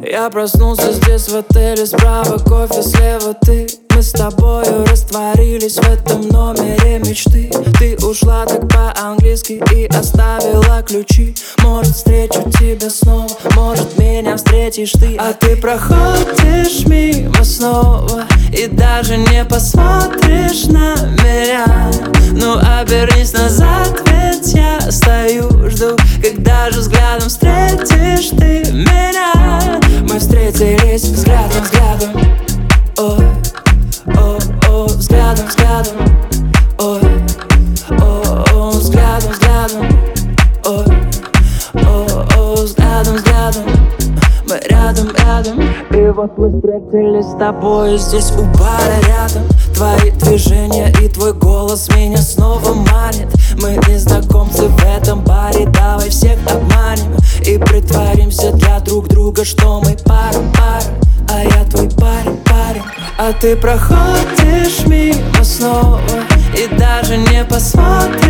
Я проснулся здесь в отеле, справа кофе, слева ты. Мы с тобою растворились в этом номере мечты. Ты ушла так по-английски и оставила ключи. Может, встречу тебя снова, может, меня встретишь ты. А ты проходишь мимо снова и даже не посмотришь на меня. Ну обернись назад, ведь я стою, жду, когда же взглядом встретишь ты меня. Мы встретились взглядом, взглядом. Ой, о, о, взглядом, взглядом. Ой, о, о, взглядом, взглядом. Ой, о, о, взглядом, взглядом. Мы рядом, рядом. И вот мы встретились с тобой здесь у бара рядом. Твои движения и твой голос меня снова манит. Мы незнакомцы в этом баре, давай всех обманем и притворимся для друг друга, что мы пара, пара. А я твой парень, парень. А ты проходишь мимо снова и даже не посмотришь